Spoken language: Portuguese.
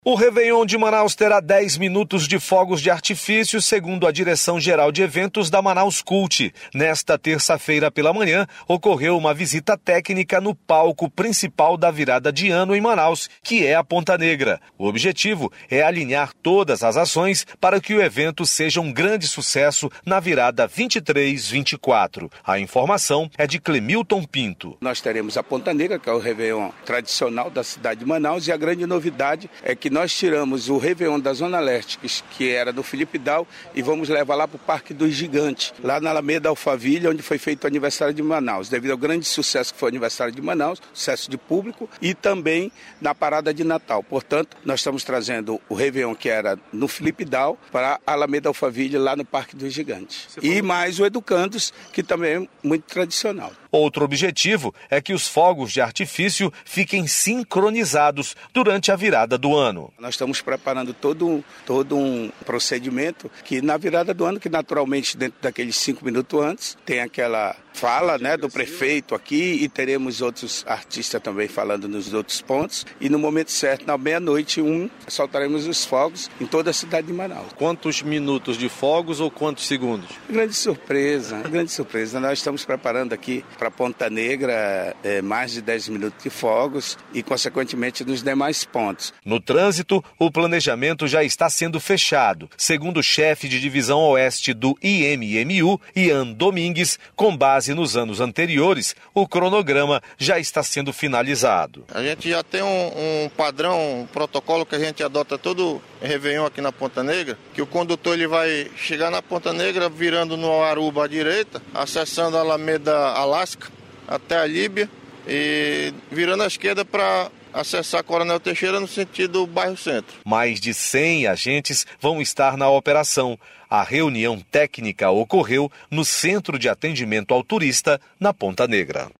O Réveillon de Manaus terá 10 minutos de fogos de artifício, segundo a Direção-Geral de Eventos da Manaus Cult. Nesta terça-feira pela manhã, ocorreu uma visita técnica no palco principal da virada de ano em Manaus, que é a Ponta Negra. O objetivo é alinhar todas as ações para que o evento seja um grande sucesso na virada 23-24. A informação é de Clemilton Pinto. Nós teremos a Ponta Negra, que é o Réveillon tradicional da cidade de Manaus, e a grande novidade é que nós tiramos o Réveillon da Zona Leste, que era do Felipe Dal, e vamos levar lá para o Parque dos Gigantes, lá na Alameda Alphaville, onde foi feito o aniversário de Manaus. Devido ao grande sucesso que foi o aniversário de Manaus, sucesso de público, e também na parada de Natal. Portanto, nós estamos trazendo o Réveillon, que era no Felipe Dal, para a Alameda Alphaville, lá no Parque dos Gigantes. E mais o Educandos, que também é muito tradicional. Outro objetivo é que os fogos de artifício fiquem sincronizados durante a virada do ano. Nós estamos preparando todo um procedimento que na virada do ano, que naturalmente dentro daqueles 5 minutos antes, tem aquela fala, do prefeito aqui, e teremos outros artistas também falando nos outros pontos. E no momento certo, na meia-noite, soltaremos os fogos em toda a cidade de Manaus. Quantos minutos de fogos ou quantos segundos? Grande surpresa. Nós estamos preparando aqui para Ponta Negra mais de 10 minutos de fogos e, consequentemente, nos demais pontos. No trânsito, o planejamento já está sendo fechado. Segundo o chefe de divisão oeste do IMMU, Ian Domingues, com base nos anos anteriores, o cronograma já está sendo finalizado. A gente já tem um padrão, um protocolo que a gente adota todo Réveillon aqui na Ponta Negra, que o condutor ele vai chegar na Ponta Negra virando no Aruba à direita, acessando a Alameda Alasca até a Líbia e virando à esquerda para acessar Coronel Teixeira no sentido bairro Centro. Mais de 100 agentes vão estar na operação. A reunião técnica ocorreu no Centro de Atendimento ao Turista, na Ponta Negra.